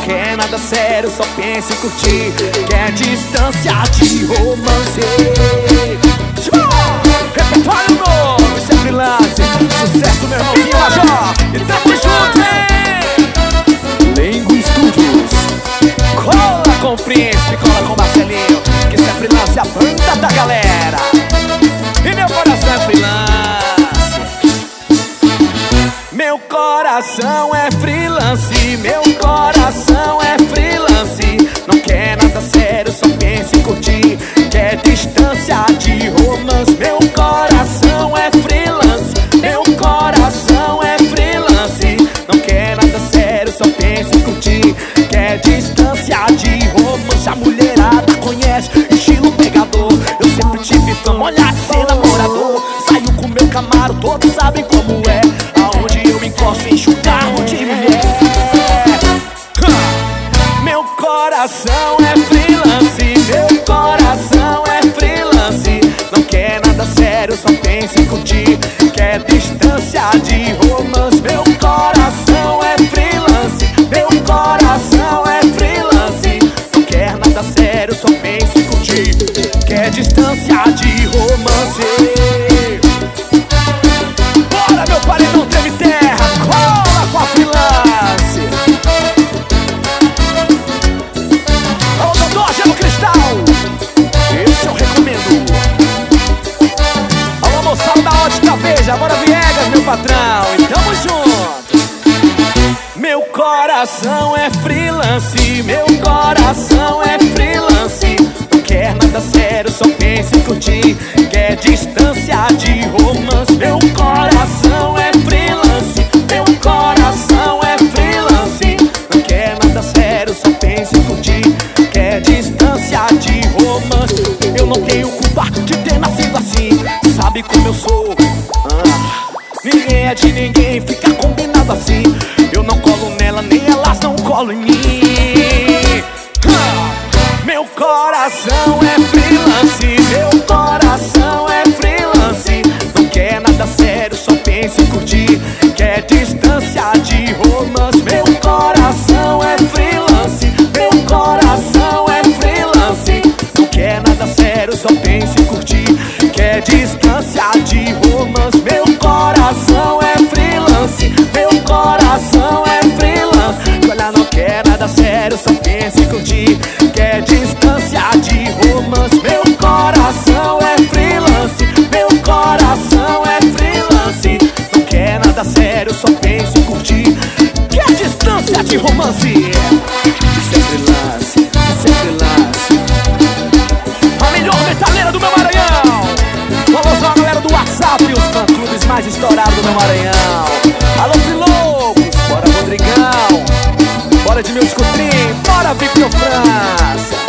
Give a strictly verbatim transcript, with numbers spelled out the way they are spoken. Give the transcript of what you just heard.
quer nada sério, só pensa em curtir. Quer distância de romance. Repertório novo, isso é freelance. Sucesso, meu irmãozinho Major. E tamo junto, hein? Lengo Studios. Cola com o Príncipe, cola com o Marcelinho, que isso é freelance, a banda da galera. E meu coração é freelance. Meu coração é freelance. Meu coração é freelance. Não quer nada sério, só pensa em curtir. Quer distância de romance. Meu coração é freelance. Meu coração é freelance. Não quer nada sério, só pensa em curtir. Quer distância de romance. A mulherada conhece estilo pegador. Eu sempre tive fama, olhar de ser namorador. Saiu com meu Camaro, todos sabem como é. Aonde eu encosto, encho o carro de mulher. Meu coração é freelance. Meu coração é freelance. Não quer nada sério, só pensa em curtir. Quer distância de romance. Meu coração é freelance. Meu coração é freelance. Não quer nada sério, só pensa em curtir. Quer distância de romance. Bora, meu paredão treme terra, cola com a freelance. Alô, doutor Gelo Cristal, esse eu recomendo. Alô, moçada da ótica, veja, bora Viegas, meu patrão, e tamo junto. Meu coração é freelance. Meu coração é freelance. Não quer nada sério, só pensa em curtir. Quer distância de romance. Meu coração é freelance. Meu coração é freelance. Não quer nada sério, só pensa em curtir. Quer distância de romance. Eu não tenho culpa de ter nascido assim. Sabe como eu sou? Ah, ninguém é de ninguém, fica combinado assim. Eu não colo nela, nem elas não colam em mim. Meu coração é freelance. Meu coração é freelance. Não quer nada sério, só pensa em curtir. Quer distância de romance. Meu coração é freelance. Meu coração é freelance. Não quer nada sério, só pensa em curtir. Quer distância de romance. Meu coração é freelance. Meu coração é freelance. Olha, não quer nada sério, só pensa em curtir. Quer distância de romance. Meu coração é freelance. Meu coração é freelance. Não quer nada sério, só pensa em curtir. Quer distância de romance. Isso é freelance, isso é freelance. A melhor metaleira do meu Maranhão. Vamos lá, galera do WhatsApp, os fã-clubes mais estourados do meu Maranhão. Alô, Filopos, bora Rodrigão. Bora de meus cutrim, bora Victor França.